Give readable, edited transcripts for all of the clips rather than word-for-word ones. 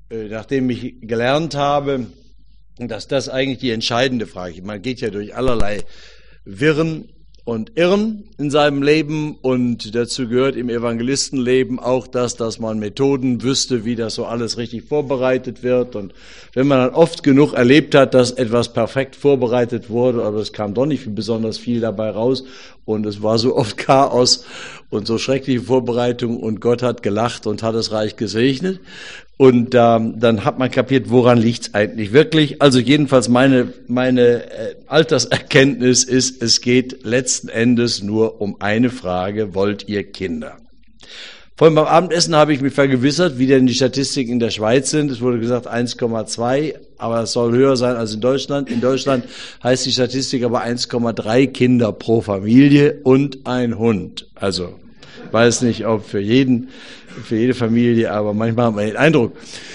nachdem ich gelernt habe, dass das eigentlich die entscheidende Frage ist. Man geht ja durch allerlei Wirren und Irren in seinem Leben und dazu gehört im Evangelistenleben auch das, dass man Methoden wüsste, wie das so alles richtig vorbereitet wird. Und wenn man dann oft genug erlebt hat, dass etwas perfekt vorbereitet wurde, aber es kam doch nicht besonders viel dabei raus und es war so oft Chaos und so schreckliche Vorbereitung und Gott hat gelacht und hat es reich gesegnet. Und dann hat man kapiert, woran liegt's eigentlich wirklich. Also jedenfalls meine Alterserkenntnis ist, es geht letzten Endes nur um eine Frage: Wollt ihr Kinder? Vorhin beim Abendessen habe ich mich vergewissert, wie denn die Statistiken in der Schweiz sind. Es wurde gesagt 1,2, aber es soll höher sein als in Deutschland. In Deutschland heißt die Statistik aber 1,3 Kinder pro Familie und ein Hund. Also ich weiß nicht, ob für jede Familie, aber manchmal hat man den Eindruck.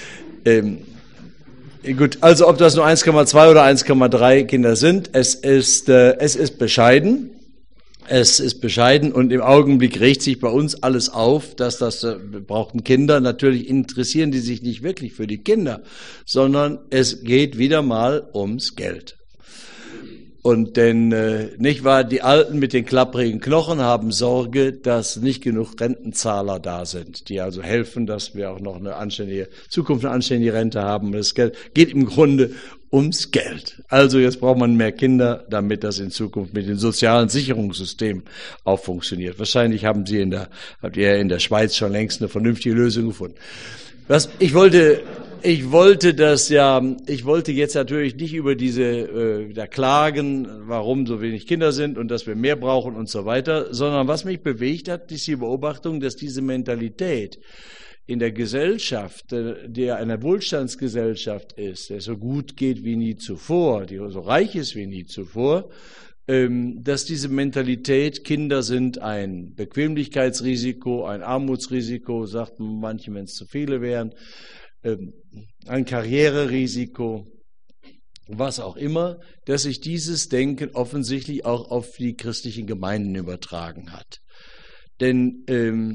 Gut, also ob das nur 1,2 oder 1,3 Kinder sind, es ist bescheiden. Es ist bescheiden und im Augenblick regt sich bei uns alles auf, dass wir brauchen Kinder. Natürlich interessieren die sich nicht wirklich für die Kinder, sondern es geht wieder mal ums Geld. Und denn, nicht wahr, die Alten mit den klapprigen Knochen haben Sorge, dass nicht genug Rentenzahler da sind, die also helfen, dass wir auch noch eine anständige Zukunft, eine anständige Rente haben. Das Geld geht im Grunde ums Geld. Also jetzt braucht man mehr Kinder, damit das in Zukunft mit dem sozialen Sicherungssystem auch funktioniert. Wahrscheinlich habt ihr in der Schweiz schon längst eine vernünftige Lösung gefunden. Ich wollte jetzt natürlich nicht über da klagen, warum so wenig Kinder sind und dass wir mehr brauchen und so weiter, sondern was mich bewegt hat, ist die Beobachtung, dass diese Mentalität in der Gesellschaft, der einer Wohlstandsgesellschaft ist, der so gut geht wie nie zuvor, die so reich ist wie nie zuvor, dass diese Mentalität, Kinder sind ein Bequemlichkeitsrisiko, ein Armutsrisiko, sagten manche, wenn es zu viele wären, ein Karriererisiko, was auch immer, dass sich dieses Denken offensichtlich auch auf die christlichen Gemeinden übertragen hat. Denn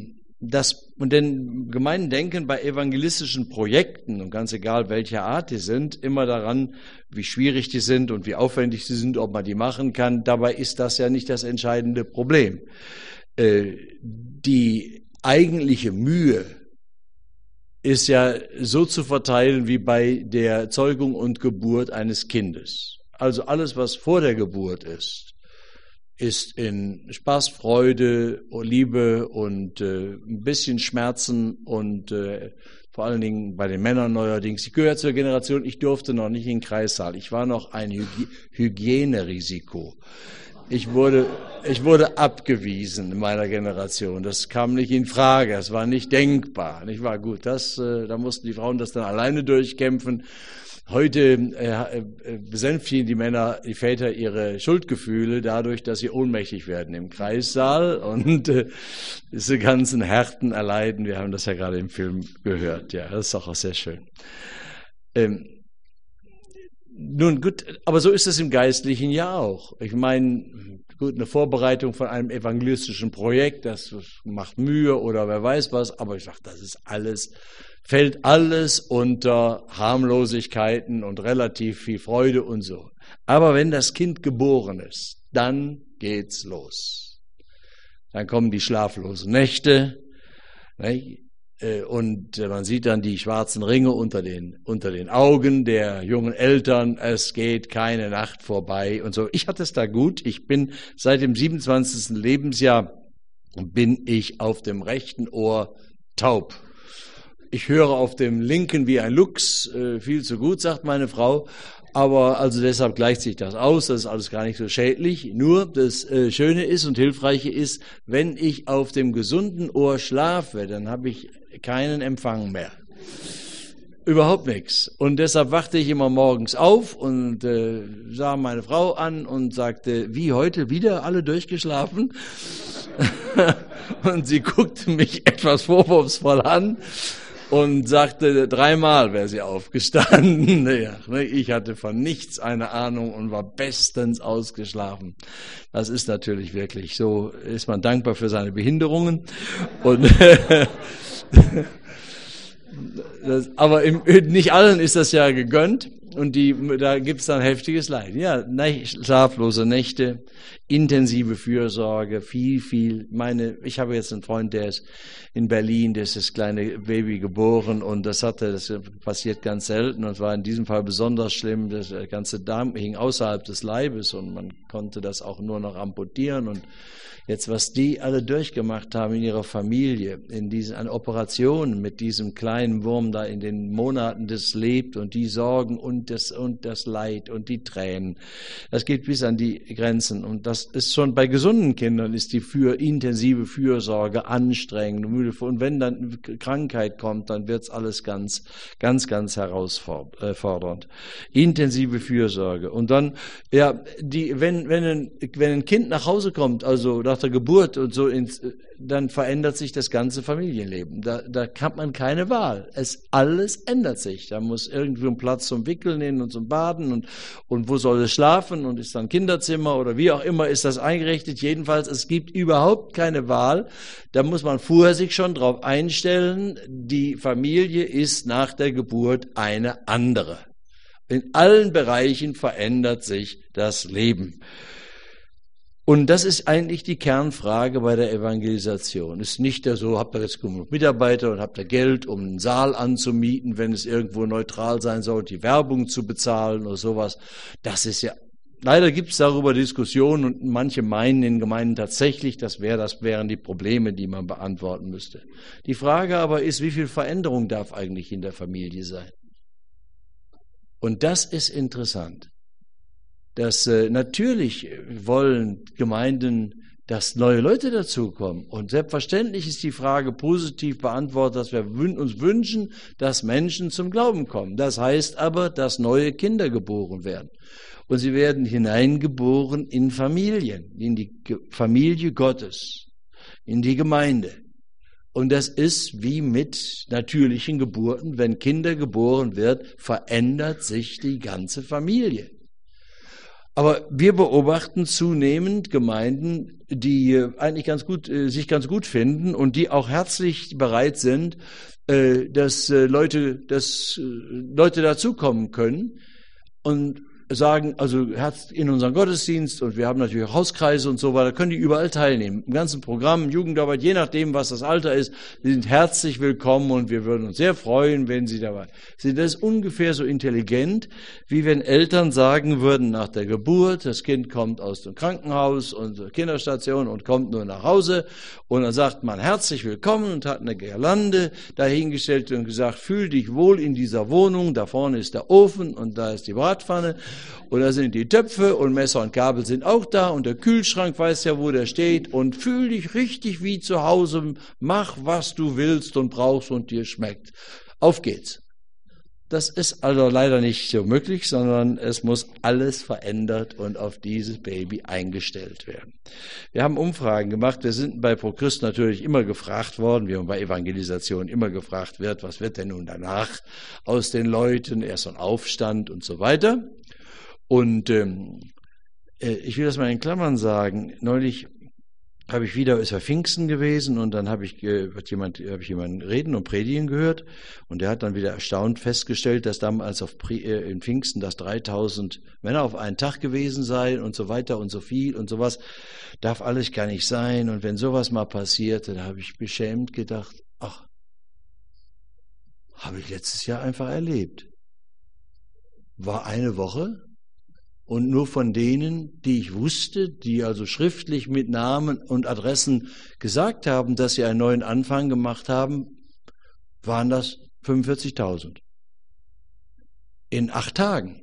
Gemeinden denken bei evangelistischen Projekten, und ganz egal welcher Art die sind, immer daran, wie schwierig die sind und wie aufwendig sie sind, ob man die machen kann. Dabei ist das ja nicht das entscheidende Problem. Die eigentliche Mühe ist ja so zu verteilen wie bei der Zeugung und Geburt eines Kindes. Also alles, was vor der Geburt ist in Spaß, Freude, Liebe und ein bisschen Schmerzen und vor allen Dingen bei den Männern neuerdings. Ich gehöre zur Generation, ich durfte noch nicht in den Kreissaal. Ich war noch ein Hygienerisiko. Ich wurde abgewiesen in meiner Generation. Das kam nicht in Frage. Es war nicht denkbar. Nicht wahr? Gut, da mussten die Frauen das dann alleine durchkämpfen. Heute besänftigen die Väter ihre Schuldgefühle dadurch, dass sie ohnmächtig werden im Kreissaal und diese ganzen Härten erleiden. Wir haben das ja gerade im Film gehört. Ja, das ist auch sehr schön. Nun gut, aber so ist es im Geistlichen ja auch. Ich meine, gut, eine Vorbereitung von einem evangelistischen Projekt, das macht Mühe oder wer weiß was, aber ich sage, fällt alles unter Harmlosigkeiten und relativ viel Freude und so. Aber wenn das Kind geboren ist, dann geht's los. Dann kommen die schlaflosen Nächte, nicht? Und man sieht dann die schwarzen Ringe unter den Augen der jungen Eltern. Es geht keine Nacht vorbei und so. Ich hatte es da gut. Ich bin seit dem 27. Lebensjahr bin ich auf dem rechten Ohr taub. Ich höre auf dem linken wie ein Luchs, viel zu gut, sagt meine Frau. Aber also deshalb gleicht sich das aus, das ist alles gar nicht so schädlich. Nur das Schöne ist und Hilfreiche ist, wenn ich auf dem gesunden Ohr schlafe, dann habe ich keinen Empfang mehr. Überhaupt nichts. Und deshalb wachte ich immer morgens auf und sah meine Frau an und sagte, wie heute wieder alle durchgeschlafen? Und sie guckte mich etwas vorwurfsvoll an. Und sagte, 3-mal wäre sie aufgestanden. Ja, ich hatte von nichts eine Ahnung und war bestens ausgeschlafen. Das ist natürlich wirklich so, ist man dankbar für seine Behinderungen. Und Aber nicht allen ist das ja gegönnt und da gibt es dann heftiges Leid. Ja, schlaflose Nächte, intensive Fürsorge, viel. Ich habe jetzt einen Freund, der ist in Berlin, der ist das kleine Baby geboren und das passiert ganz selten und war in diesem Fall besonders schlimm. Das ganze Darm hing außerhalb des Leibes und man konnte das auch nur noch amputieren und jetzt, was die alle durchgemacht haben in ihrer Familie, an Operationen mit diesem kleinen Wurm da in den Monaten, das lebt und die Sorgen und das Leid und die Tränen, das geht bis an die Grenzen. Und das ist schon bei gesunden Kindern, ist die intensive Fürsorge anstrengend und müde. Und wenn dann Krankheit kommt, dann wird es alles ganz herausfordernd. Intensive Fürsorge. Und dann, ja, wenn ein Kind nach Hause kommt, also nach der Geburt und so, dann verändert sich das ganze Familienleben. Da hat man keine Wahl. Alles ändert sich. Da muss irgendwie ein Platz zum Wickeln hin und zum Baden und wo soll es schlafen und ist dann Kinderzimmer oder wie auch immer ist das eingerichtet. Jedenfalls, es gibt überhaupt keine Wahl. Da muss man vorher sich schon drauf einstellen, die Familie ist nach der Geburt eine andere. In allen Bereichen verändert sich das Leben. Und das ist eigentlich die Kernfrage bei der Evangelisation. Es ist nicht so, habt ihr jetzt genug Mitarbeiter und habt ihr Geld, um einen Saal anzumieten, wenn es irgendwo neutral sein soll, die Werbung zu bezahlen oder sowas. Das ist ja, leider gibt es darüber Diskussionen und manche meinen in Gemeinden tatsächlich, das wären die Probleme, die man beantworten müsste. Die Frage aber ist, wie viel Veränderung darf eigentlich in der Familie sein? Und das ist interessant. Dass natürlich wollen Gemeinden, dass neue Leute dazukommen. Und selbstverständlich ist die Frage positiv beantwortet, dass wir uns wünschen, dass Menschen zum Glauben kommen. Das heißt aber, dass neue Kinder geboren werden. Und sie werden hineingeboren in Familien, in die Familie Gottes, in die Gemeinde. Und das ist wie mit natürlichen Geburten. Wenn Kinder geboren werden, verändert sich die ganze Familie. Aber wir beobachten zunehmend Gemeinden, die eigentlich sich ganz gut finden und die auch herzlich bereit sind, dass Leute dazukommen können und sagen, also in unseren Gottesdienst und wir haben natürlich auch Hauskreise und so weiter, können die überall teilnehmen. Im ganzen Programm, Jugendarbeit, je nachdem, was das Alter ist, sie sind herzlich willkommen und wir würden uns sehr freuen, wenn sie dabei sind. Das ist ungefähr so intelligent, wie wenn Eltern sagen würden, nach der Geburt, das Kind kommt aus dem Krankenhaus und der Kinderstation und kommt nur nach Hause und dann sagt man herzlich willkommen und hat eine Girlande dahingestellt und gesagt, fühl dich wohl in dieser Wohnung, da vorne ist der Ofen und da ist die Bratpfanne. Und da sind die Töpfe und Messer und Gabel sind auch da und der Kühlschrank weiß ja, wo der steht und fühl dich richtig wie zu Hause, mach was du willst und brauchst und dir schmeckt. Auf geht's. Das ist also leider nicht so möglich, sondern es muss alles verändert und auf dieses Baby eingestellt werden. Wir haben Umfragen gemacht, wir sind bei ProChrist natürlich immer gefragt worden, wie man bei Evangelisation immer gefragt wird, was wird denn nun danach aus den Leuten, erst so ein Aufstand und so weiter. Und ich will das mal in Klammern sagen, neulich ist ja Pfingsten gewesen und dann habe ich jemanden reden und predigen gehört und der hat dann wieder erstaunt festgestellt, dass damals in Pfingsten das 3000 Männer auf einen Tag gewesen seien und so weiter und so viel und sowas. Darf alles gar nicht sein und wenn sowas mal passierte, da habe ich beschämt gedacht, ach, habe ich letztes Jahr einfach erlebt. War eine Woche. Und nur von denen, die ich wusste, die also schriftlich mit Namen und Adressen gesagt haben, dass sie einen neuen Anfang gemacht haben, waren das 45.000. In 8 Tagen.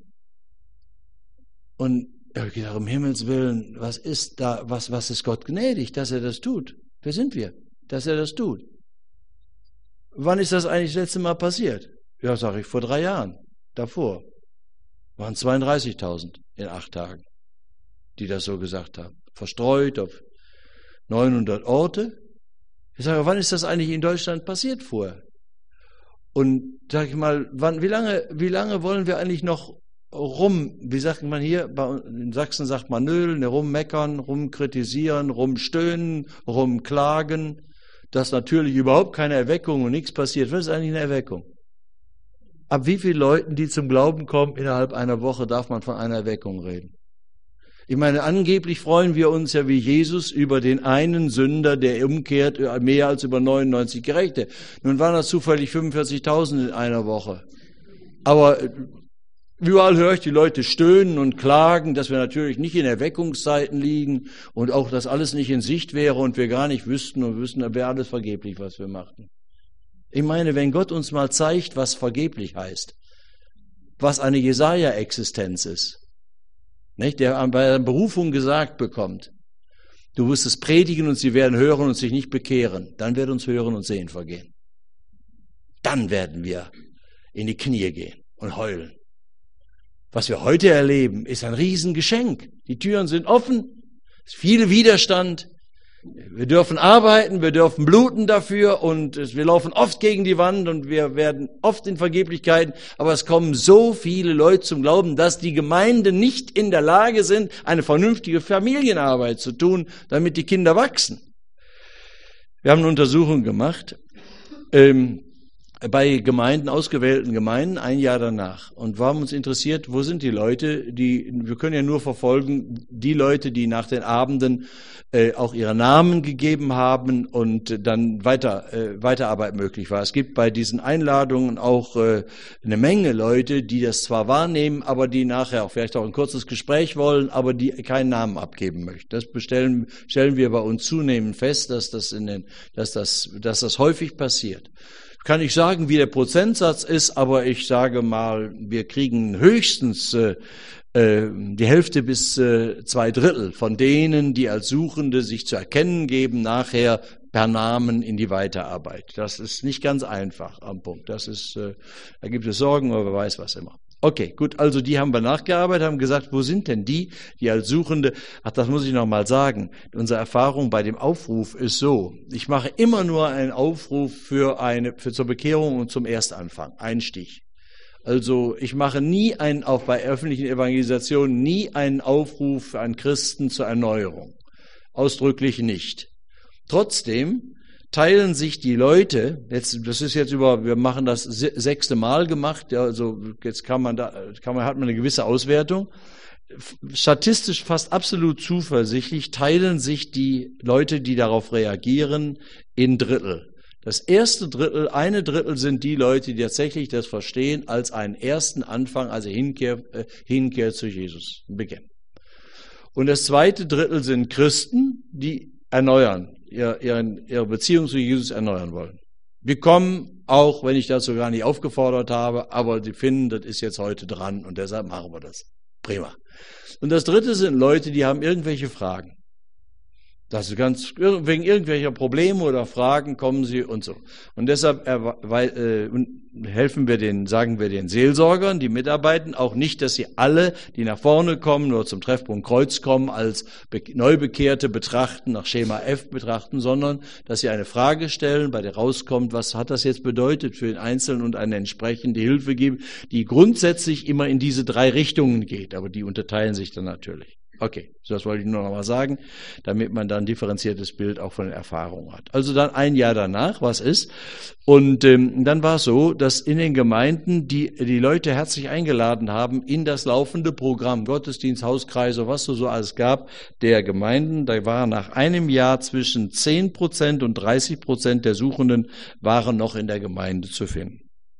Und ich habe gedacht, um Himmels Willen, was ist Gott gnädig, dass er das tut? Wer sind wir, dass er das tut? Wann ist das eigentlich das letzte Mal passiert? Ja, sage ich, vor 3 Jahren, davor. Waren 32.000 in 8 Tagen, die das so gesagt haben. Verstreut auf 900 Orte. Ich sage, wann ist das eigentlich in Deutschland passiert vorher? Und sage ich mal, wie lange wollen wir eigentlich noch wie sagt man hier, in Sachsen sagt man nölen, rummeckern, rumkritisieren, rumstöhnen, rumklagen, dass natürlich überhaupt keine Erweckung und nichts passiert. Was ist eigentlich eine Erweckung? ab wie vielen Leuten, die zum Glauben kommen, innerhalb einer Woche darf man von einer Erweckung reden? Ich meine, angeblich freuen wir uns ja wie Jesus über den einen Sünder, der umkehrt, mehr als über 99 Gerechte. Nun waren das zufällig 45.000 in einer Woche. Aber überall höre ich die Leute stöhnen und klagen, dass wir natürlich nicht in Erweckungszeiten liegen und auch, dass alles nicht in Sicht wäre und wir gar nicht wüssten und wüssten, da wäre alles vergeblich, was wir machten. Ich meine, wenn Gott uns mal zeigt, was vergeblich heißt, was eine Jesaja-Existenz ist, nicht, der bei der Berufung gesagt bekommt, du wirst es predigen und sie werden hören und sich nicht bekehren, dann wird uns Hören und Sehen vergehen. Dann werden wir in die Knie gehen und heulen. Was wir heute erleben, ist ein Riesengeschenk. Die Türen sind offen, es ist viel Widerstand. Wir dürfen arbeiten, wir dürfen bluten dafür und wir laufen oft gegen die Wand und wir werden oft in Vergeblichkeiten, aber es kommen so viele Leute zum Glauben, dass die Gemeinden nicht in der Lage sind, eine vernünftige Familienarbeit zu tun, damit die Kinder wachsen. Wir haben eine Untersuchung gemacht bei Gemeinden, ausgewählten Gemeinden, ein Jahr danach. Und wir haben uns interessiert, wo sind die Leute, wir können ja nur verfolgen, die Leute, die nach den Abenden auch ihre Namen gegeben haben und dann Weiterarbeit möglich war. Es gibt bei diesen Einladungen auch eine Menge Leute, die das zwar wahrnehmen, aber die nachher auch vielleicht auch ein kurzes Gespräch wollen, aber die keinen Namen abgeben möchten. Das stellen wir bei uns zunehmend fest, dass das häufig passiert. Kann ich sagen, wie der Prozentsatz ist, aber ich sage mal, wir kriegen höchstens die Hälfte bis 2/3 von denen, die als Suchende sich zu erkennen geben, nachher per Namen in die Weiterarbeit. Das ist nicht ganz einfach am Punkt. Da gibt es Sorgen, aber wer weiß was immer. Okay, gut, also die haben wir nachgearbeitet, haben gesagt, wo sind denn die als Suchende, das muss ich noch mal sagen, unsere Erfahrung bei dem Aufruf ist so, ich mache immer nur einen Aufruf zur Bekehrung und zum Erstanfang, Einstieg. Also ich mache auch bei öffentlichen Evangelisationen nie einen Aufruf an Christen zur Erneuerung. Ausdrücklich nicht. Trotzdem teilen sich die Leute, wir machen das 6. Mal gemacht, also jetzt hat man eine gewisse Auswertung. Statistisch fast absolut zuversichtlich teilen sich die Leute, die darauf reagieren, in Drittel. Das erste Drittel, 1/3 sind die Leute, die tatsächlich das verstehen als einen ersten Anfang, also Hinkehr zu Jesus, Beginn. Und das zweite Drittel sind Christen, die erneuern, ihre Beziehung zu Jesus erneuern wollen. Wir kommen, auch wenn ich dazu gar nicht aufgefordert habe, aber die finden, das ist jetzt heute dran und deshalb machen wir das. Prima. Und das dritte sind Leute, die haben irgendwelche Fragen. Das ist wegen irgendwelcher Probleme oder Fragen kommen sie und so. Und deshalb sagen wir den Seelsorgern, die mitarbeiten, auch nicht, dass sie alle, die nach vorne kommen oder zum Treffpunkt Kreuz kommen, als Neubekehrte betrachten, nach Schema F betrachten, sondern dass sie eine Frage stellen, bei der rauskommt, was hat das jetzt bedeutet für den Einzelnen und eine entsprechende Hilfe geben, die grundsätzlich immer in diese 3 Richtungen geht, aber die unterteilen sich dann natürlich. Okay, das wollte ich nur noch mal sagen, damit man dann ein differenziertes Bild auch von den Erfahrungen hat. Also dann ein Jahr danach, was ist? Und dann war es so, dass in den Gemeinden die Leute herzlich eingeladen haben in das laufende Programm, Gottesdienst, Hauskreise, was es so alles gab, der Gemeinden. Da waren nach einem Jahr zwischen 10% und 30% der Suchenden waren noch in der Gemeinde zu finden.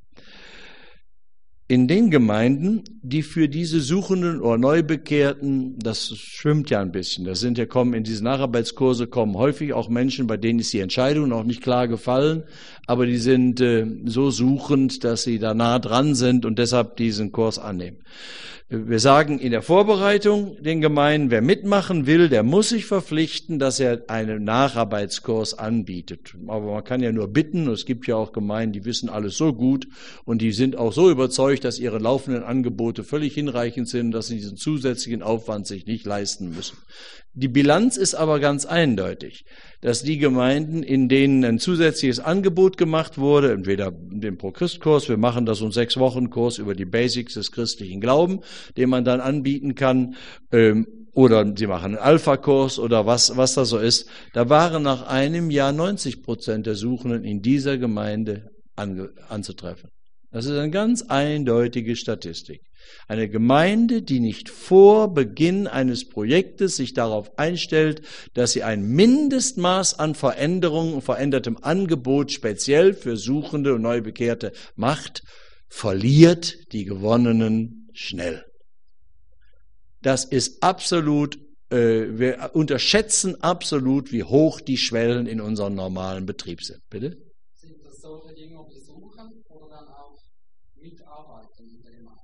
In den Gemeinden, die für diese Suchenden oder Neubekehrten, das schwimmt ja ein bisschen, in diese Nacharbeitskurse kommen häufig auch Menschen, bei denen ist die Entscheidung noch nicht klar gefallen, aber die sind so suchend, dass sie da nah dran sind und deshalb diesen Kurs annehmen. Wir sagen in der Vorbereitung den Gemeinden, wer mitmachen will, der muss sich verpflichten, dass er einen Nacharbeitskurs anbietet. Aber man kann ja nur bitten, es gibt ja auch Gemeinden, die wissen alles so gut und die sind auch so überzeugt, dass ihre laufenden Angebote völlig hinreichend sind, dass sie diesen zusätzlichen Aufwand sich nicht leisten müssen. Die Bilanz ist aber ganz eindeutig, dass die Gemeinden, in denen ein zusätzliches Angebot gemacht wurde, entweder den Pro-Christ-Kurs, wir machen das so einen 6-Wochen-Kurs über die Basics des christlichen Glaubens, den man dann anbieten kann, oder sie machen einen Alpha-Kurs oder was da so ist, da waren nach einem Jahr 90% der Suchenden in dieser Gemeinde anzutreffen. Das ist eine ganz eindeutige Statistik. Eine Gemeinde, die nicht vor Beginn eines Projektes sich darauf einstellt, dass sie ein Mindestmaß an Veränderungen und verändertem Angebot speziell für Suchende und Neubekehrte macht, verliert die Gewonnenen schnell. Das ist absolut, wir unterschätzen absolut, wie hoch die Schwellen in unserem normalen Betrieb sind. Bitte? Sind das solche Dinge, die suchen oder dann auch mitarbeiten in der Gemeinde?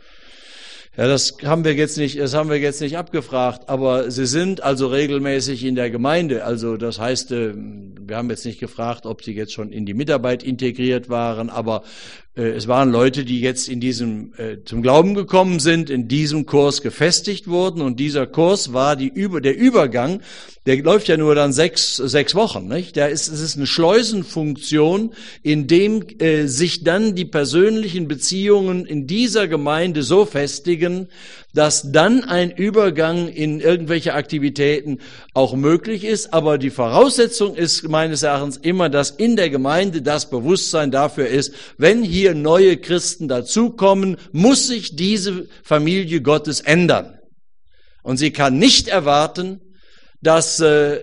Ja, das haben wir jetzt nicht abgefragt, aber sie sind also regelmäßig in der Gemeinde. Also das heißt, wir haben jetzt nicht gefragt, ob sie jetzt schon in die Mitarbeit integriert waren, aber es waren Leute, die jetzt in diesem zum Glauben gekommen sind, in diesem Kurs gefestigt wurden, und dieser Kurs war der Übergang. Der läuft ja nur dann sechs Wochen, nicht? Es ist eine Schleusenfunktion, in dem sich dann die persönlichen Beziehungen in dieser Gemeinde so festigen, dass dann ein Übergang in irgendwelche Aktivitäten auch möglich ist. Aber die Voraussetzung ist meines Erachtens immer, dass in der Gemeinde das Bewusstsein dafür ist, wenn hier neue Christen dazukommen, muss sich diese Familie Gottes ändern. Und sie kann nicht erwarten, dass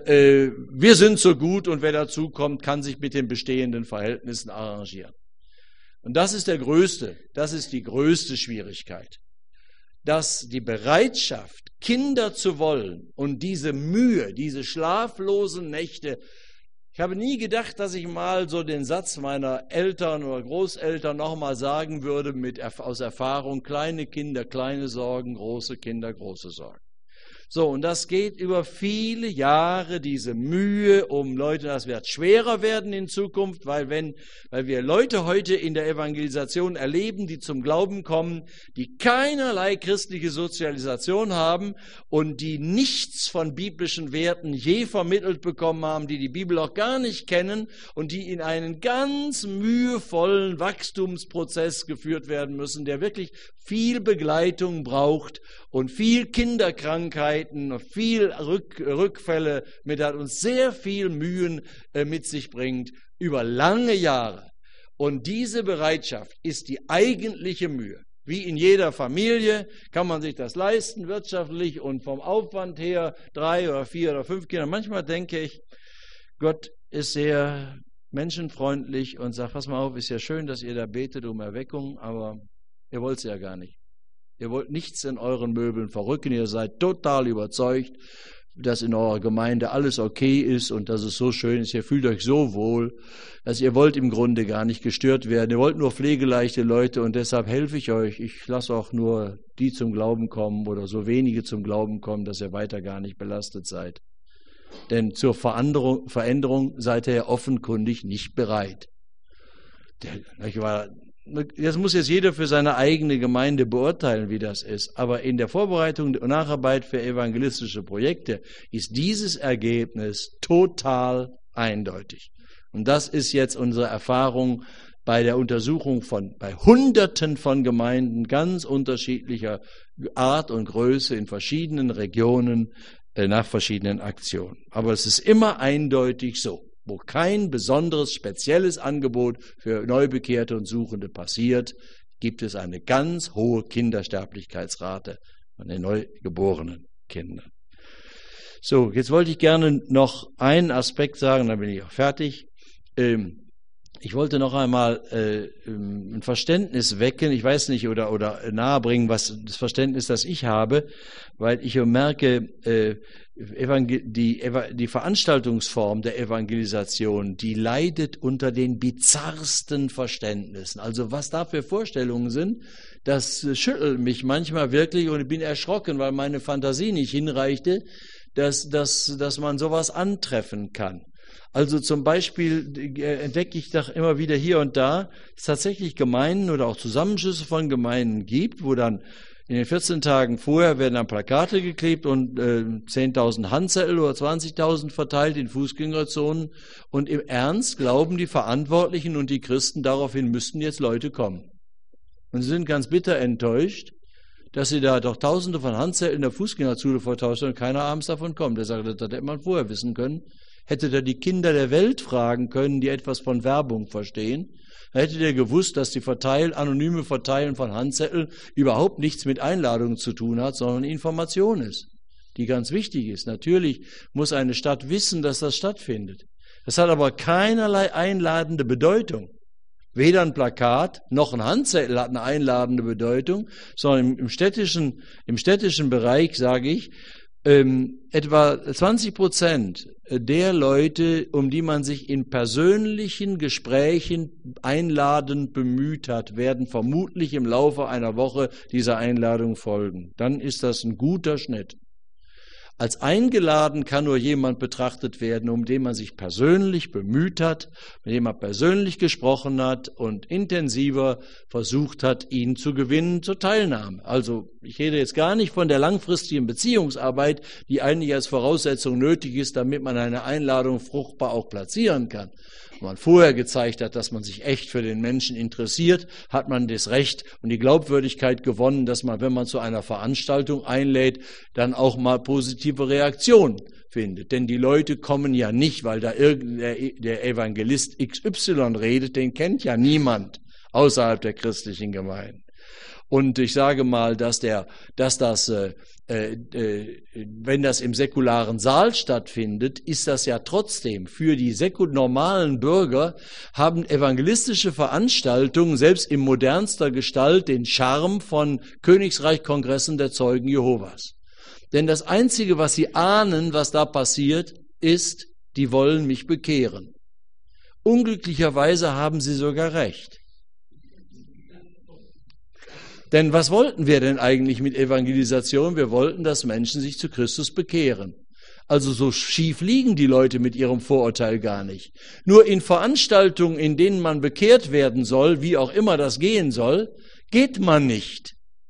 wir sind so gut und wer dazukommt, kann sich mit den bestehenden Verhältnissen arrangieren. Und das ist die größte Schwierigkeit, dass die Bereitschaft, Kinder zu wollen und diese Mühe, diese schlaflosen Nächte. Ich habe nie gedacht, dass ich mal so den Satz meiner Eltern oder Großeltern nochmal sagen würde aus Erfahrung: kleine Kinder, kleine Sorgen, große Kinder, große Sorgen. So, und das geht über viele Jahre, diese Mühe um Leute. Das wird schwerer werden in Zukunft, weil wir Leute heute in der Evangelisation erleben, die zum Glauben kommen, die keinerlei christliche Sozialisation haben und die nichts von biblischen Werten je vermittelt bekommen haben, die Bibel auch gar nicht kennen und die in einen ganz mühevollen Wachstumsprozess geführt werden müssen, der wirklich viel Begleitung braucht und viel Kinderkrankheiten, viel Rückfälle, mit der uns sehr viel Mühen mit sich bringt, über lange Jahre. Und diese Bereitschaft ist die eigentliche Mühe. Wie in jeder Familie kann man sich das leisten, wirtschaftlich und vom Aufwand her, 3 oder 4 oder 5 Kinder. Manchmal denke ich, Gott ist sehr menschenfreundlich und sagt: Pass mal auf, ist ja schön, dass ihr da betet um Erweckung, aber ihr wollt es ja gar nicht. Ihr wollt nichts in euren Möbeln verrücken. Ihr seid total überzeugt, dass in eurer Gemeinde alles okay ist und dass es so schön ist. Ihr fühlt euch so wohl, dass ihr wollt im Grunde gar nicht gestört werden. Ihr wollt nur pflegeleichte Leute und deshalb helfe ich euch. Ich lasse auch nur die zum Glauben kommen oder so wenige zum Glauben kommen, dass ihr weiter gar nicht belastet seid. Denn zur Veränderung seid ihr ja offenkundig nicht bereit. Das muss jetzt jeder für seine eigene Gemeinde beurteilen, wie das ist. Aber in der Vorbereitung und Nacharbeit für evangelistische Projekte ist dieses Ergebnis total eindeutig. Und das ist jetzt unsere Erfahrung bei der Untersuchung bei Hunderten von Gemeinden ganz unterschiedlicher Art und Größe in verschiedenen Regionen nach verschiedenen Aktionen. Aber es ist immer eindeutig so. Wo kein besonderes, spezielles Angebot für Neubekehrte und Suchende passiert, gibt es eine ganz hohe Kindersterblichkeitsrate von den neugeborenen Kindern. So, jetzt wollte ich gerne noch einen Aspekt sagen, dann bin ich auch fertig. Ich wollte noch einmal ein Verständnis wecken, ich weiß nicht, oder nahebringen, was das Verständnis, das ich habe, weil ich merke, die Veranstaltungsform der Evangelisation, die leidet unter den bizarrsten Verständnissen. Also was da für Vorstellungen sind, das schüttelt mich manchmal wirklich und ich bin erschrocken, weil meine Fantasie nicht hinreichte, dass man sowas antreffen kann. Also zum Beispiel entdecke ich doch immer wieder hier und da, dass es tatsächlich Gemeinden oder auch Zusammenschlüsse von Gemeinden gibt, wo dann in den 14 Tagen vorher werden dann Plakate geklebt und 10.000 Handzettel oder 20.000 verteilt in Fußgängerzonen. Und im Ernst glauben die Verantwortlichen und die Christen, daraufhin müssten jetzt Leute kommen. Und sie sind ganz bitter enttäuscht, dass sie da doch Tausende von Handzetteln in der Fußgängerzone vertauscht und keiner abends davon kommt. Der sagt, das hätte man vorher wissen können. Hätte er die Kinder der Welt fragen können, die etwas von Werbung verstehen, dann hätte er gewusst, dass die anonyme Verteilen von Handzetteln überhaupt nichts mit Einladungen zu tun hat, sondern Information ist, die ganz wichtig ist. Natürlich muss eine Stadt wissen, dass das stattfindet. Das hat aber keinerlei einladende Bedeutung. Weder ein Plakat noch ein Handzettel hat eine einladende Bedeutung, sondern im städtischen Bereich, sage ich, etwa 20% der Leute, um die man sich in persönlichen Gesprächen einladend bemüht hat, werden vermutlich im Laufe einer Woche dieser Einladung folgen. Dann ist das ein guter Schnitt. Als eingeladen kann nur jemand betrachtet werden, um den man sich persönlich bemüht hat, mit dem man persönlich gesprochen hat und intensiver versucht hat, ihn zu gewinnen zur Teilnahme. Also ich rede jetzt gar nicht von der langfristigen Beziehungsarbeit, die eigentlich als Voraussetzung nötig ist, damit man eine Einladung fruchtbar auch platzieren kann. Wenn man vorher gezeigt hat, dass man sich echt für den Menschen interessiert, hat man das Recht und die Glaubwürdigkeit gewonnen, dass man, wenn man zu einer Veranstaltung einlädt, dann auch mal positive Reaktionen findet. Denn die Leute kommen ja nicht, weil da der Evangelist XY redet, den kennt ja niemand außerhalb der christlichen Gemeinden. Und ich sage mal, wenn das im säkularen Saal stattfindet, ist das ja trotzdem für die normalen Bürger, haben evangelistische Veranstaltungen selbst in modernster Gestalt den Charme von Königsreich-Kongressen der Zeugen Jehovas. Denn das Einzige, was sie ahnen, was da passiert, ist, die wollen mich bekehren. Unglücklicherweise haben sie sogar recht. Denn was wollten wir denn eigentlich mit Evangelisation? Wir wollten, dass Menschen sich zu Christus bekehren. Also so schief liegen die Leute mit ihrem Vorurteil gar nicht. Nur in Veranstaltungen, in denen man bekehrt werden soll, wie auch immer das gehen soll, geht man nicht.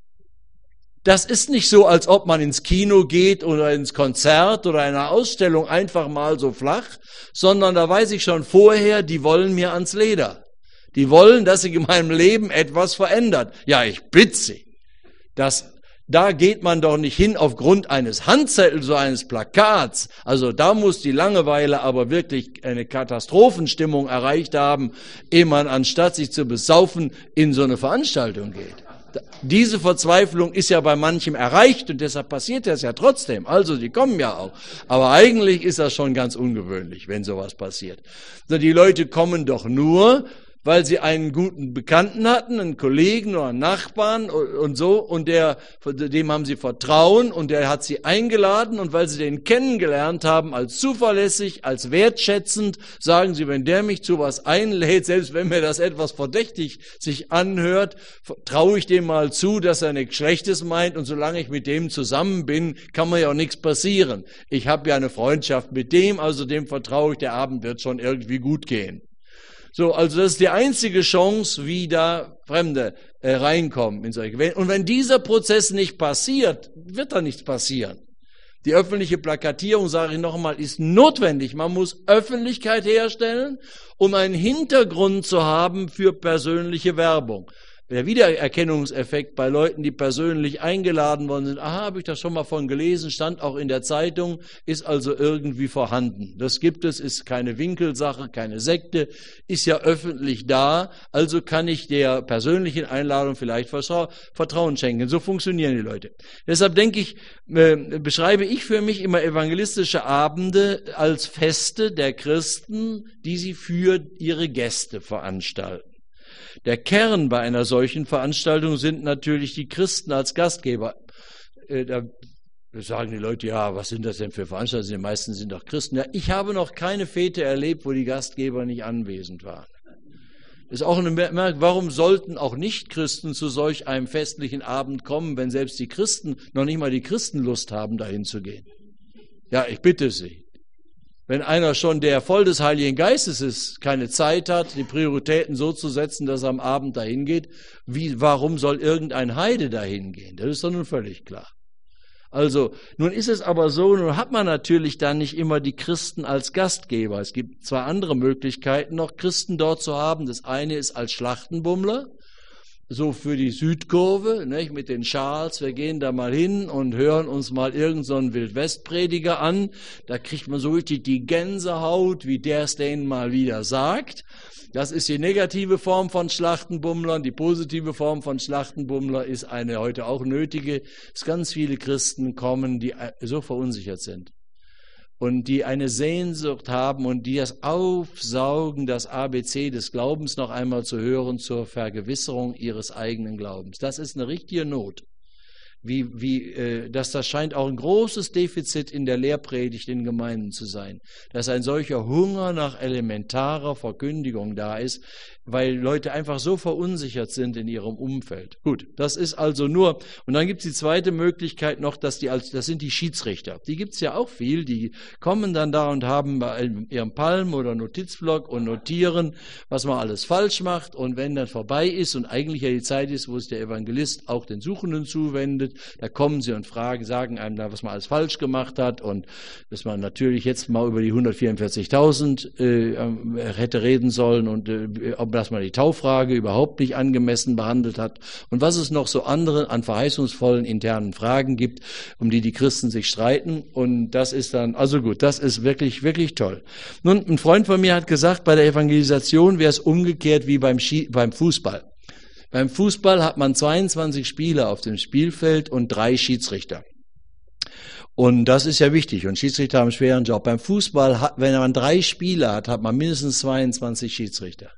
Das ist nicht so, als ob man ins Kino geht oder ins Konzert oder eine Ausstellung einfach mal so flach, sondern da weiß ich schon vorher, die wollen mir ans Leder. Die wollen, dass sich in meinem Leben etwas verändert. Ja, ich bitte Sie. Da geht man doch nicht hin aufgrund eines Handzettels, so eines Plakats. Also da muss die Langeweile aber wirklich eine Katastrophenstimmung erreicht haben, ehe man, anstatt sich zu besaufen, in so eine Veranstaltung geht. Diese Verzweiflung ist ja bei manchem erreicht und deshalb passiert das ja trotzdem. Also die kommen ja auch. Aber eigentlich ist das schon ganz ungewöhnlich, wenn sowas passiert. Also die Leute kommen doch nur, weil sie einen guten Bekannten hatten, einen Kollegen oder einen Nachbarn und so, und dem haben sie Vertrauen und der hat sie eingeladen, und weil sie den kennengelernt haben als zuverlässig, als wertschätzend, sagen sie, wenn der mich zu was einlädt, selbst wenn mir das etwas verdächtig sich anhört, traue ich dem mal zu, dass er nichts Schlechtes meint, und solange ich mit dem zusammen bin, kann mir ja auch nichts passieren. Ich habe ja eine Freundschaft mit dem, also dem vertraue ich, der Abend wird schon irgendwie gut gehen. So, also das ist die einzige Chance, wie da Fremde reinkommen in solche Welt. Und wenn dieser Prozess nicht passiert, wird da nichts passieren. Die öffentliche Plakatierung, sage ich noch einmal, ist notwendig. Man muss Öffentlichkeit herstellen, um einen Hintergrund zu haben für persönliche Werbung. Der Wiedererkennungseffekt bei Leuten, die persönlich eingeladen worden sind, aha, habe ich das schon mal von gelesen, stand auch in der Zeitung, ist also irgendwie vorhanden. Das gibt es, ist keine Winkelsache, keine Sekte, ist ja öffentlich da, also kann ich der persönlichen Einladung vielleicht Vertrauen schenken. So funktionieren die Leute. Deshalb denke ich, beschreibe ich für mich immer evangelistische Abende als Feste der Christen, die sie für ihre Gäste veranstalten. Der Kern bei einer solchen Veranstaltung sind natürlich die Christen als Gastgeber. Da sagen die Leute, ja, was sind das denn für Veranstaltungen? Die meisten sind doch Christen. Ja, ich habe noch keine Fete erlebt, wo die Gastgeber nicht anwesend waren. Das ist auch eine Merkung, warum sollten auch Nicht-Christen zu solch einem festlichen Abend kommen, wenn selbst die Christen, noch nicht mal die Christen Lust haben, dahin zu gehen? Ja, ich bitte Sie. Wenn einer schon, der voll des Heiligen Geistes ist, keine Zeit hat, die Prioritäten so zu setzen, dass er am Abend dahin geht, warum soll irgendein Heide dahin gehen? Das ist doch nun völlig klar. Also, nun ist es aber so, nun hat man natürlich dann nicht immer die Christen als Gastgeber. Es gibt zwei andere Möglichkeiten noch, Christen dort zu haben. Das eine ist als Schlachtenbummler. so für die Südkurve, nicht, mit den Schals, wir gehen da mal hin und hören uns mal irgendeinen so Wildwestprediger an, da kriegt man so richtig die Gänsehaut, wie der es denen mal wieder sagt. Das ist die negative Form von Schlachtenbummlern. Die positive Form von Schlachtenbummler ist eine heute auch nötige, dass ganz viele Christen kommen, die so verunsichert sind und die eine Sehnsucht haben und die das aufsaugen, das ABC des Glaubens noch einmal zu hören zur Vergewisserung ihres eigenen Glaubens. Das ist eine richtige Not. Das scheint auch ein großes Defizit in der Lehrpredigt in Gemeinden zu sein, dass ein solcher Hunger nach elementarer Verkündigung da ist, weil Leute einfach so verunsichert sind in ihrem Umfeld. Gut, das ist also nur, und dann gibt es die zweite Möglichkeit noch, das sind die Schiedsrichter. Die gibt es ja auch viel, die kommen dann da und haben bei ihrem Palm- oder Notizblock und notieren, was man alles falsch macht, und wenn dann vorbei ist und eigentlich ja die Zeit ist, wo es der Evangelist auch den Suchenden zuwendet, da kommen sie und sagen einem da, was man alles falsch gemacht hat und dass man natürlich jetzt mal über die 144.000 hätte reden sollen und dass man die Tauffrage überhaupt nicht angemessen behandelt hat und was es noch so andere an verheißungsvollen internen Fragen gibt, um die Christen sich streiten, und das ist dann, also gut, das ist wirklich, wirklich toll. Nun, ein Freund von mir hat gesagt, bei der Evangelisation wäre es umgekehrt wie beim Fußball. Beim Fußball hat man 22 Spieler auf dem Spielfeld und 3 Schiedsrichter. Und das ist ja wichtig. Und Schiedsrichter haben einen schweren Job. Beim Fußball, wenn man 3 Spieler hat, hat man mindestens 22 Schiedsrichter.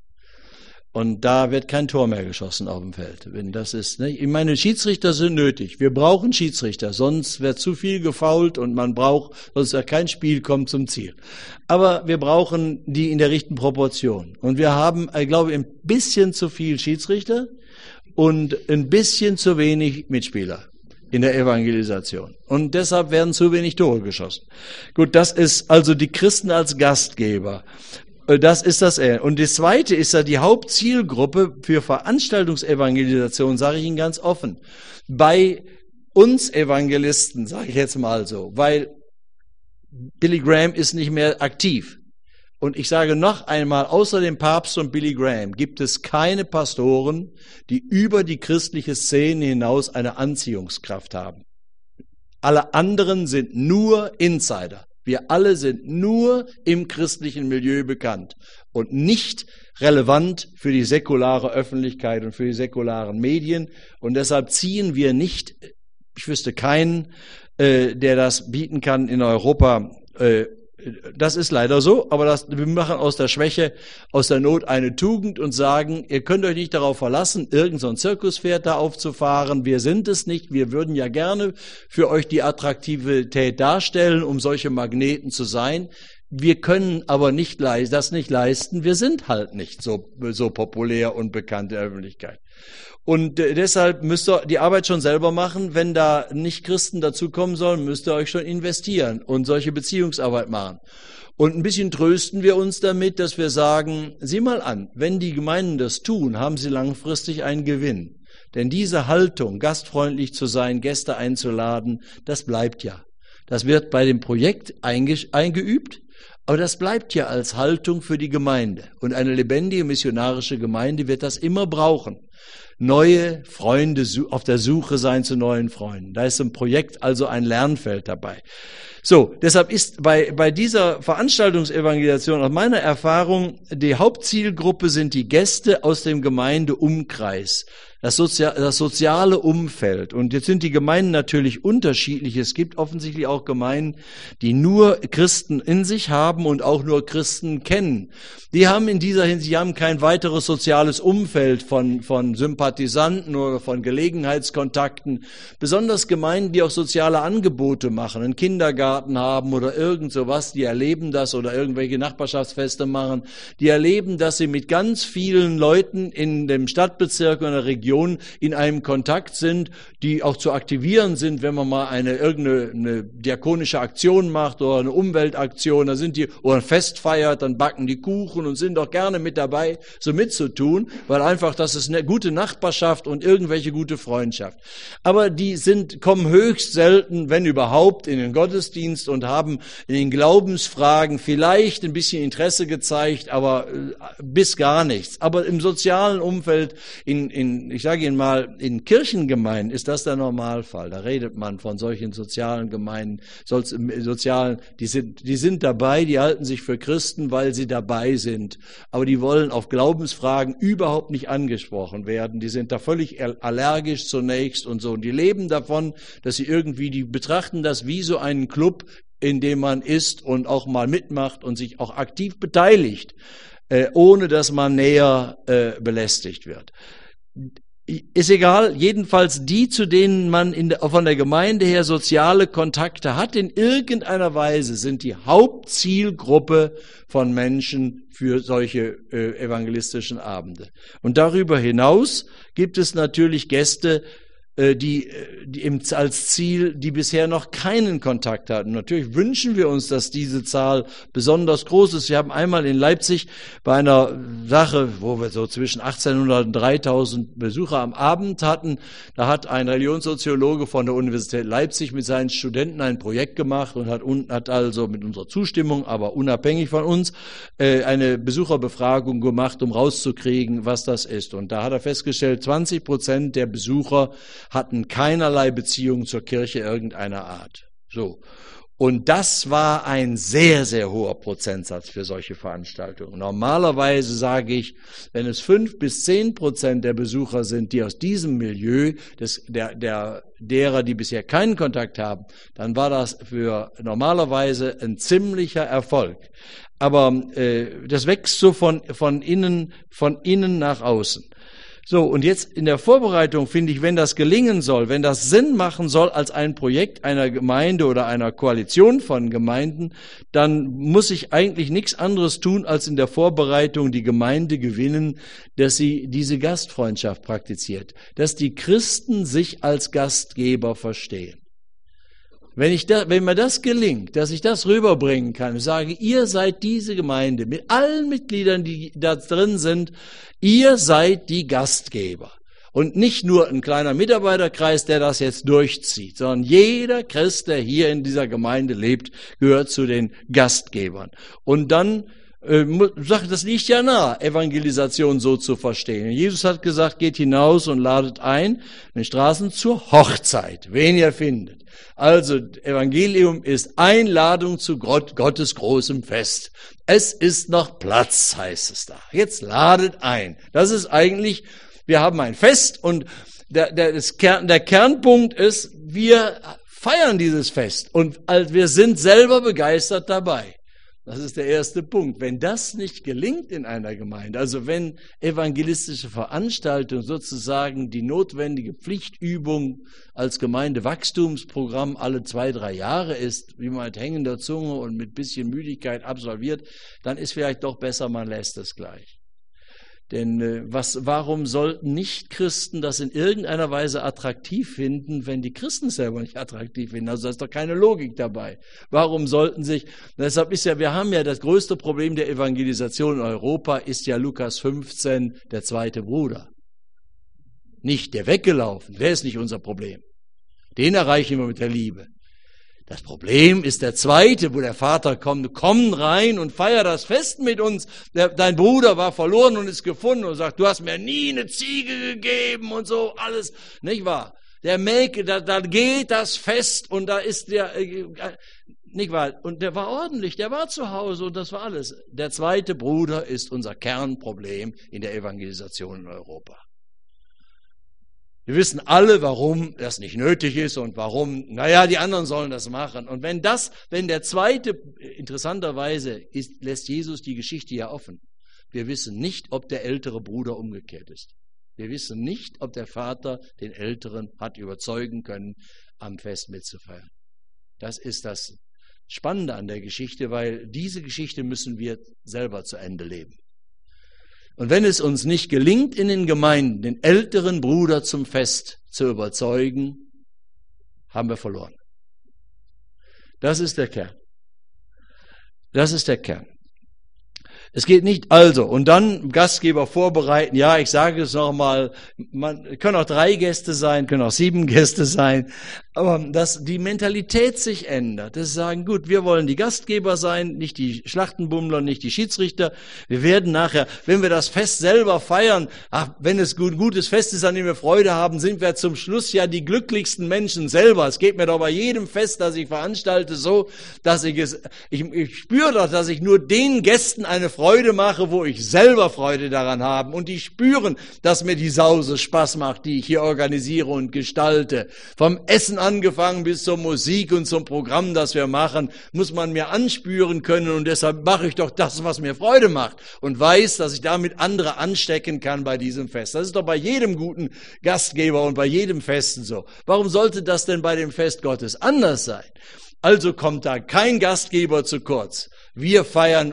Und da wird kein Tor mehr geschossen auf dem Feld. Wenn das ist, ne? Ich meine, Schiedsrichter sind nötig. Wir brauchen Schiedsrichter, sonst wird zu viel gefoult und sonst wird kein Spiel kommt zum Ziel. Aber wir brauchen die in der richtigen Proportion. Und wir haben, ich glaube, ein bisschen zu viel Schiedsrichter und ein bisschen zu wenig Mitspieler in der Evangelisation. Und deshalb werden zu wenig Tore geschossen. Gut, das ist also die Christen als Gastgeber. Das ist das. Und das Zweite ist ja die Hauptzielgruppe für Veranstaltungsevangelisation, sage ich Ihnen ganz offen. Bei uns Evangelisten, sage ich jetzt mal so, weil Billy Graham ist nicht mehr aktiv. Und ich sage noch einmal, außer dem Papst und Billy Graham gibt es keine Pastoren, die über die christliche Szene hinaus eine Anziehungskraft haben. Alle anderen sind nur Insider. Wir alle sind nur im christlichen Milieu bekannt und nicht relevant für die säkulare Öffentlichkeit und für die säkularen Medien. Und deshalb ziehen wir nicht, ich wüsste keinen, der das bieten kann in Europa. Das ist leider so, aber wir machen aus der Schwäche, aus der Not eine Tugend und sagen, ihr könnt euch nicht darauf verlassen, irgend so ein Zirkuspferd da aufzufahren. Wir sind es nicht. Wir würden ja gerne für euch die Attraktivität darstellen, um solche Magneten zu sein. Wir können aber das nicht leisten. Wir sind halt nicht so populär und bekannt in der Öffentlichkeit. Und deshalb müsst ihr die Arbeit schon selber machen. Wenn da nicht Christen dazukommen sollen, müsst ihr euch schon investieren und solche Beziehungsarbeit machen. Und ein bisschen trösten wir uns damit, dass wir sagen, sieh mal an, wenn die Gemeinden das tun, haben sie langfristig einen Gewinn. Denn diese Haltung, gastfreundlich zu sein, Gäste einzuladen, das bleibt ja. Das wird bei dem Projekt eingeübt. Aber das bleibt ja als Haltung für die Gemeinde. Und eine lebendige missionarische Gemeinde wird das immer brauchen. Neue Freunde, auf der Suche sein zu neuen Freunden. Da ist im Projekt also ein Lernfeld dabei. So, deshalb ist bei dieser Veranstaltungsevangelisation aus meiner Erfahrung, die Hauptzielgruppe sind die Gäste aus dem Gemeindeumkreis. Das soziale Umfeld. Und jetzt sind die Gemeinden natürlich unterschiedlich. Es gibt offensichtlich auch Gemeinden, die nur Christen in sich haben und auch nur Christen kennen. Die haben in dieser Hinsicht kein weiteres soziales Umfeld von Sympathisanten oder von Gelegenheitskontakten. Besonders Gemeinden, die auch soziale Angebote machen, einen Kindergarten haben oder irgend sowas, die erleben das, oder irgendwelche Nachbarschaftsfeste machen. Die erleben, dass sie mit ganz vielen Leuten in dem Stadtbezirk oder der Region in einem Kontakt sind, die auch zu aktivieren sind, wenn man mal irgendeine diakonische Aktion macht oder eine Umweltaktion, oder ein Fest feiert, dann backen die Kuchen und sind auch gerne mit dabei, so mitzutun, weil einfach das ist eine gute Nachbarschaft und irgendwelche gute Freundschaft. Aber die kommen höchst selten, wenn überhaupt, in den Gottesdienst und haben in den Glaubensfragen vielleicht ein bisschen Interesse gezeigt, aber bis gar nichts. Aber im sozialen Umfeld, ich sage Ihnen mal, in Kirchengemeinden ist das der Normalfall. Da redet man von solchen sozialen Gemeinden, die sind dabei, die halten sich für Christen, weil sie dabei sind. Aber die wollen auf Glaubensfragen überhaupt nicht angesprochen werden. Die sind da völlig allergisch zunächst und so. Und die leben davon, dass sie die betrachten das wie so einen Club, in dem man ist und auch mal mitmacht und sich auch aktiv beteiligt, ohne dass man näher belästigt wird. Ist egal, jedenfalls die, zu denen man von der Gemeinde her soziale Kontakte hat, in irgendeiner Weise sind die Hauptzielgruppe von Menschen für solche evangelistischen Abende. Und darüber hinaus gibt es natürlich Gäste, die als Ziel, die bisher noch keinen Kontakt hatten. Natürlich wünschen wir uns, dass diese Zahl besonders groß ist. Wir haben einmal in Leipzig bei einer Sache, wo wir so zwischen 1800 und 3000 Besucher am Abend hatten, da hat ein Religionssoziologe von der Universität Leipzig mit seinen Studenten ein Projekt gemacht und hat also mit unserer Zustimmung, aber unabhängig von uns, eine Besucherbefragung gemacht, um rauszukriegen, was das ist. Und da hat er festgestellt, 20% der Besucher hatten keinerlei Beziehung zur Kirche irgendeiner Art. So. Und das war ein sehr, sehr hoher Prozentsatz für solche Veranstaltungen. Normalerweise sage ich, wenn es 5-10% der Besucher sind, die aus diesem Milieu, derer, die bisher keinen Kontakt haben, dann war das für normalerweise ein ziemlicher Erfolg. Aber das wächst so von innen nach außen. So, und jetzt in der Vorbereitung finde ich, wenn das gelingen soll, wenn das Sinn machen soll als ein Projekt einer Gemeinde oder einer Koalition von Gemeinden, dann muss ich eigentlich nichts anderes tun, als in der Vorbereitung die Gemeinde gewinnen, dass sie diese Gastfreundschaft praktiziert, dass die Christen sich als Gastgeber verstehen. Wenn mir das gelingt, dass ich das rüberbringen kann, sage, ihr seid diese Gemeinde mit allen Mitgliedern, die da drin sind, ihr seid die Gastgeber. Und nicht nur ein kleiner Mitarbeiterkreis, der das jetzt durchzieht, sondern jeder Christ, der hier in dieser Gemeinde lebt, gehört zu den Gastgebern. Und dann das liegt ja nahe, Evangelisation so zu verstehen. Jesus hat gesagt, geht hinaus und ladet ein in den Straßen zur Hochzeit, wen ihr findet. Also Evangelium ist Einladung zu Gottes großem Fest. Es ist noch Platz, heißt es da. Jetzt ladet ein. Das ist eigentlich, wir haben ein Fest und der Kernpunkt ist, wir feiern dieses Fest und wir sind selber begeistert dabei. Das ist der erste Punkt. Wenn das nicht gelingt in einer Gemeinde, also wenn evangelistische Veranstaltung sozusagen die notwendige Pflichtübung als Gemeindewachstumsprogramm alle 2-3 Jahre ist, wie man mit hängender Zunge und mit bisschen Müdigkeit absolviert, dann ist vielleicht doch besser, man lässt es gleich. Denn warum sollten Nichtchristen das in irgendeiner Weise attraktiv finden, wenn die Christen selber nicht attraktiv finden? Also da ist doch keine Logik dabei. Warum sollten deshalb wir haben ja das größte Problem der Evangelisation in Europa, ist ja Lukas 15, der zweite Bruder. Nicht der weggelaufen, der ist nicht unser Problem. Den erreichen wir mit der Liebe. Das Problem ist der zweite, wo der Vater kommt, komm rein und feier das Fest mit uns. Dein Bruder war verloren und ist gefunden und sagt, du hast mir nie eine Ziege gegeben und so, alles, nicht wahr? Da geht das Fest und da ist nicht wahr? Und der war ordentlich, der war zu Hause und das war alles. Der zweite Bruder ist unser Kernproblem in der Evangelisation in Europa. Wir wissen alle, warum das nicht nötig ist und warum, die anderen sollen das machen. Und wenn der zweite, interessanterweise lässt Jesus die Geschichte ja offen. Wir wissen nicht, ob der ältere Bruder umgekehrt ist. Wir wissen nicht, ob der Vater den Älteren hat überzeugen können, am Fest mitzufeiern. Das ist das Spannende an der Geschichte, weil diese Geschichte müssen wir selber zu Ende leben. Und wenn es uns nicht gelingt, in den Gemeinden den älteren Bruder zum Fest zu überzeugen, haben wir verloren. Das ist der Kern. Das ist der Kern. Es geht nicht, also, und dann Gastgeber vorbereiten, ja, ich sage es nochmal, können auch 3 Gäste sein, können auch 7 Gäste sein, aber dass die Mentalität sich ändert, dass sie sagen, gut, wir wollen die Gastgeber sein, nicht die Schlachtenbummler, nicht die Schiedsrichter, wir werden nachher, wenn wir das Fest selber feiern, wenn es ein gutes Fest ist, an dem wir Freude haben, sind wir zum Schluss ja die glücklichsten Menschen selber. Es geht mir doch bei jedem Fest, das ich veranstalte, so, dass ich spüre doch, dass ich nur den Gästen eine Freude mache, wo ich selber Freude daran habe. Und die spüren, dass mir die Sause Spaß macht, die ich hier organisiere und gestalte. Vom Essen angefangen bis zur Musik und zum Programm, das wir machen, muss man mir anspüren können. Und deshalb mache ich doch das, was mir Freude macht. Und weiß, dass ich damit andere anstecken kann bei diesem Fest. Das ist doch bei jedem guten Gastgeber und bei jedem Festen so. Warum sollte das denn bei dem Fest Gottes anders sein? Also kommt da kein Gastgeber zu kurz. Wir feiern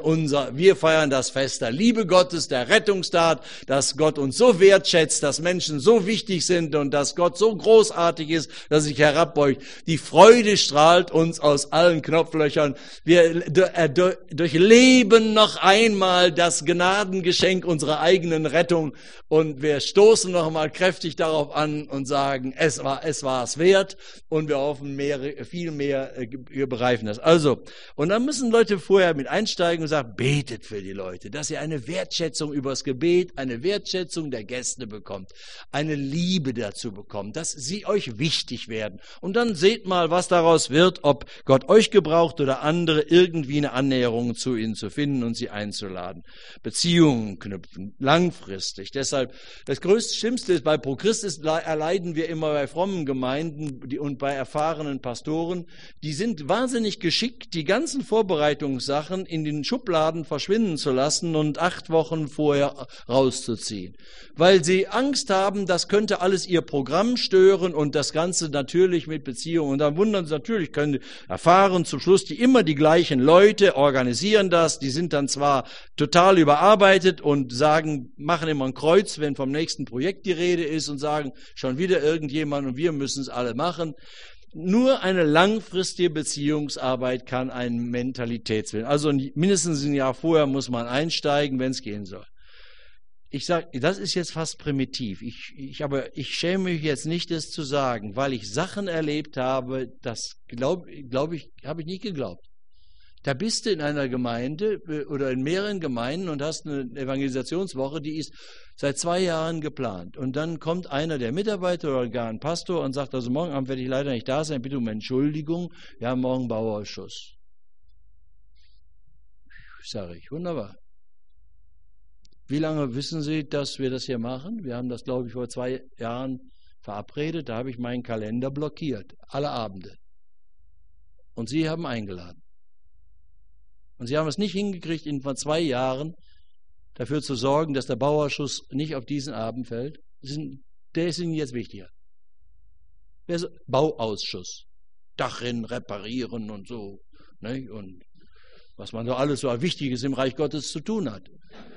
das Fest der Liebe Gottes, der Rettungstat, dass Gott uns so wertschätzt, dass Menschen so wichtig sind und dass Gott so großartig ist, dass sich herabbeugt. Die Freude strahlt uns aus allen Knopflöchern. Wir durchleben noch einmal das Gnadengeschenk unserer eigenen Rettung und wir stoßen noch mal kräftig darauf an und sagen, es war es wert und wir hoffen viel mehr, wir begreifen das. Also, und dann müssen Leute vorher mit einsteigen und sagen, betet für die Leute, dass ihr eine Wertschätzung übers Gebet, eine Wertschätzung der Gäste bekommt, eine Liebe dazu bekommt, dass sie euch wichtig werden. Und dann seht mal, was daraus wird, ob Gott euch gebraucht oder andere, irgendwie eine Annäherung zu ihnen zu finden und sie einzuladen. Beziehungen knüpfen, langfristig. Deshalb, das Schlimmste ist, bei Pro Christus erleiden wir immer bei frommen Gemeinden und bei erfahrenen Pastoren, die sind wahnsinnig geschickt, die ganzen Vorbereitungssachen in den Schubladen verschwinden zu lassen und 8 Wochen vorher rauszuziehen. Weil sie Angst haben, das könnte alles ihr Programm stören und das Ganze natürlich mit Beziehungen. Und dann wundern sie natürlich, können erfahren zum Schluss, die immer die gleichen Leute organisieren das, die sind dann zwar total überarbeitet und machen immer ein Kreuz, wenn vom nächsten Projekt die Rede ist und sagen, schon wieder irgendjemand und wir müssen es alle machen. Nur eine langfristige Beziehungsarbeit kann einen Mentalitätswillen. Also mindestens ein Jahr vorher muss man einsteigen, wenn es gehen soll. Ich sage, das ist jetzt fast primitiv. Aber ich schäme mich jetzt nicht, das zu sagen, weil ich Sachen erlebt habe, das habe ich nicht geglaubt. Da bist du in einer Gemeinde oder in mehreren Gemeinden und hast eine Evangelisationswoche, die ist seit 2 Jahren geplant. Und dann kommt einer der Mitarbeiter oder gar ein Pastor und sagt, also morgen Abend werde ich leider nicht da sein, bitte um Entschuldigung, wir haben morgen Bauausschuss. Sage ich, wunderbar. Wie lange wissen Sie, dass wir das hier machen? Wir haben das, glaube ich, vor 2 Jahren verabredet, da habe ich meinen Kalender blockiert, alle Abende. Und Sie haben eingeladen. Und sie haben es nicht hingekriegt, in vor 2 Jahren dafür zu sorgen, dass der Bauausschuss nicht auf diesen Abend fällt. Der ist Ihnen jetzt wichtiger. Bauausschuss. Dachrinnen reparieren und so. Ne? Und was man so alles so Wichtiges im Reich Gottes zu tun hat.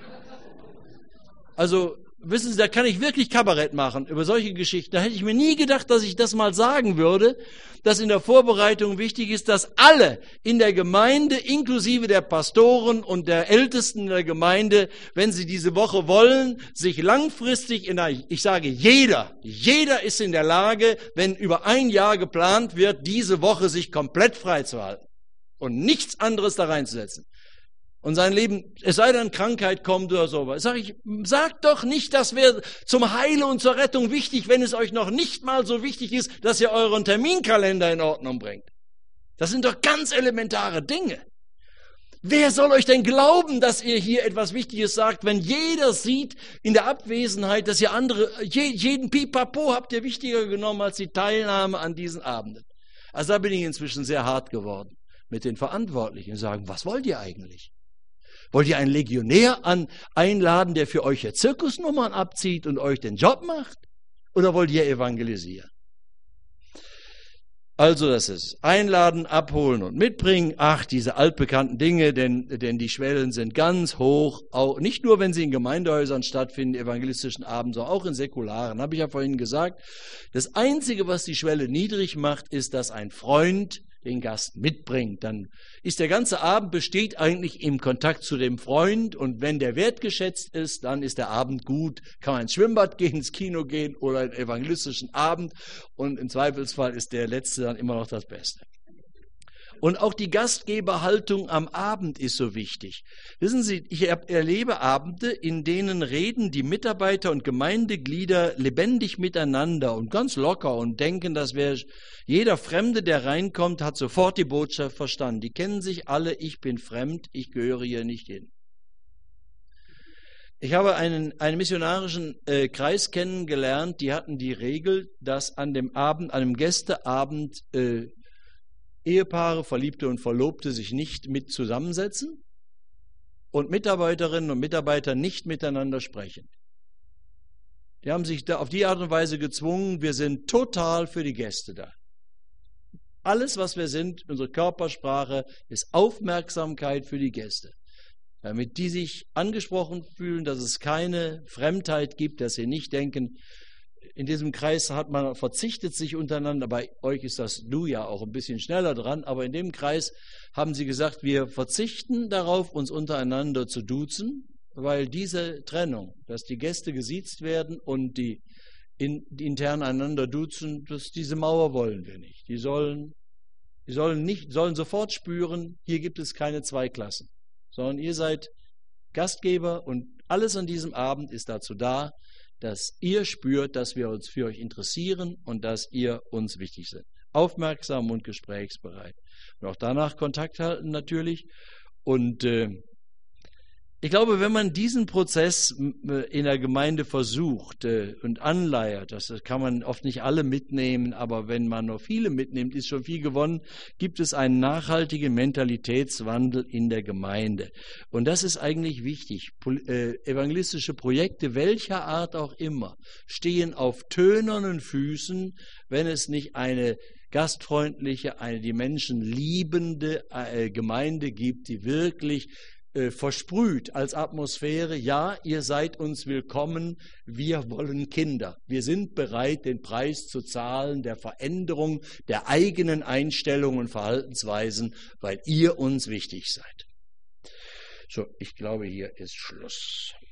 Also, wissen Sie, da kann ich wirklich Kabarett machen über solche Geschichten. Da hätte ich mir nie gedacht, dass ich das mal sagen würde, dass in der Vorbereitung wichtig ist, dass alle in der Gemeinde, inklusive der Pastoren und der Ältesten der Gemeinde, wenn sie diese Woche wollen, sich langfristig ich sage jeder ist in der Lage, wenn über 1 Jahr geplant wird, diese Woche sich komplett freizuhalten und nichts anderes da reinzusetzen. Und sein Leben, es sei denn, Krankheit kommt oder sowas. Sagt doch nicht, das wäre zum Heile und zur Rettung wichtig, wenn es euch noch nicht mal so wichtig ist, dass ihr euren Terminkalender in Ordnung bringt. Das sind doch ganz elementare Dinge. Wer soll euch denn glauben, dass ihr hier etwas Wichtiges sagt, wenn jeder sieht in der Abwesenheit, dass ihr jeden Pipapo habt ihr wichtiger genommen als die Teilnahme an diesen Abenden. Also da bin ich inzwischen sehr hart geworden mit den Verantwortlichen und sagen, was wollt ihr eigentlich? Wollt ihr einen Legionär einladen, der für euch ja Zirkusnummern abzieht und euch den Job macht? Oder wollt ihr evangelisieren? Also das ist einladen, abholen und mitbringen. Ach, diese altbekannten Dinge, denn die Schwellen sind ganz hoch. Auch nicht nur, wenn sie in Gemeindehäusern stattfinden, evangelistischen Abend, sondern auch in säkularen. Habe ich ja vorhin gesagt. Das Einzige, was die Schwelle niedrig macht, ist, dass ein Freund den Gast mitbringt. Dann ist der ganze Abend besteht eigentlich im Kontakt zu dem Freund und wenn der wertgeschätzt ist, dann ist der Abend gut. Kann man ins Schwimmbad gehen, ins Kino gehen oder einen evangelistischen Abend und im Zweifelsfall ist der letzte dann immer noch das Beste. Und auch die Gastgeberhaltung am Abend ist so wichtig. Wissen Sie, ich erlebe Abende, in denen reden die Mitarbeiter und Gemeindeglieder lebendig miteinander und ganz locker und denken, dass jeder Fremde, der reinkommt, hat sofort die Botschaft verstanden. Die kennen sich alle, ich bin fremd, ich gehöre hier nicht hin. Ich habe einen missionarischen Kreis kennengelernt, die hatten die Regel, dass an dem Abend, an einem Gästeabend, Ehepaare, Verliebte und Verlobte sich nicht mit zusammensetzen und Mitarbeiterinnen und Mitarbeiter nicht miteinander sprechen. Die haben sich da auf die Art und Weise gezwungen, wir sind total für die Gäste da. Alles, was wir sind, unsere Körpersprache, ist Aufmerksamkeit für die Gäste. Damit die sich angesprochen fühlen, dass es keine Fremdheit gibt, dass sie nicht denken, in diesem Kreis hat man verzichtet sich untereinander, bei euch ist das Du ja auch ein bisschen schneller dran, aber in dem Kreis haben sie gesagt, wir verzichten darauf, uns untereinander zu duzen, weil diese Trennung, dass die Gäste gesiezt werden und die intern einander duzen, diese Mauer wollen wir nicht. Die sollen sofort spüren, hier gibt es keine zwei Klassen, sondern ihr seid Gastgeber und alles an diesem Abend ist dazu da, dass ihr spürt, dass wir uns für euch interessieren und dass ihr uns wichtig seid. Aufmerksam und gesprächsbereit. Und auch danach Kontakt halten natürlich. Und ich glaube, wenn man diesen Prozess in der Gemeinde versucht und anleiert, das kann man oft nicht alle mitnehmen, aber wenn man nur viele mitnimmt, ist schon viel gewonnen, gibt es einen nachhaltigen Mentalitätswandel in der Gemeinde. Und das ist eigentlich wichtig. Evangelistische Projekte, welcher Art auch immer, stehen auf tönernen Füßen, wenn es nicht eine gastfreundliche, die Menschen liebende Gemeinde gibt, die wirklich versprüht als Atmosphäre, ja, ihr seid uns willkommen, wir wollen Kinder. Wir sind bereit, den Preis zu zahlen der Veränderung der eigenen Einstellungen und Verhaltensweisen, weil ihr uns wichtig seid. So, ich glaube, hier ist Schluss.